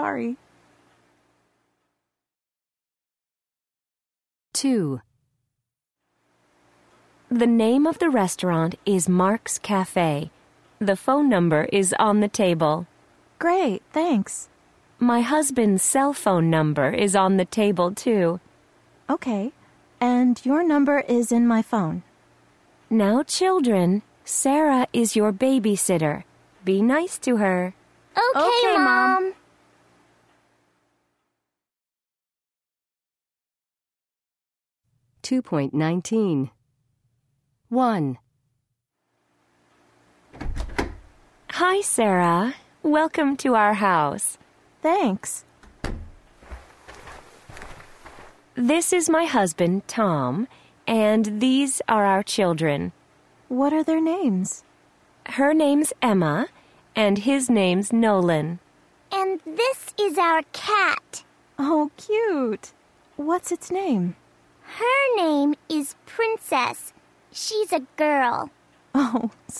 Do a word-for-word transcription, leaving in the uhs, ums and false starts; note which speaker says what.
Speaker 1: Sorry.
Speaker 2: two. The name of the restaurant is Mark's Cafe. The phone number is on the table.
Speaker 1: Great, thanks.
Speaker 2: My husband's cell phone number is on the table, too.
Speaker 1: Okay, and your number is in my phone.
Speaker 2: Now, children, Sarah is your babysitter. Be nice to her.
Speaker 3: Okay,
Speaker 1: Okay, Mom.
Speaker 3: Mom.
Speaker 2: two point nineteen. one. Hi, Sarah. Welcome to our house.
Speaker 1: Thanks.
Speaker 2: This is my husband, Tom, and these are our children.
Speaker 1: What are their names?
Speaker 2: Her name's Emma, and his name's Nolan.
Speaker 3: And this is our cat.
Speaker 1: Oh, cute. What's its name?
Speaker 3: Her name is Princess. She's a girl.
Speaker 1: Oh, so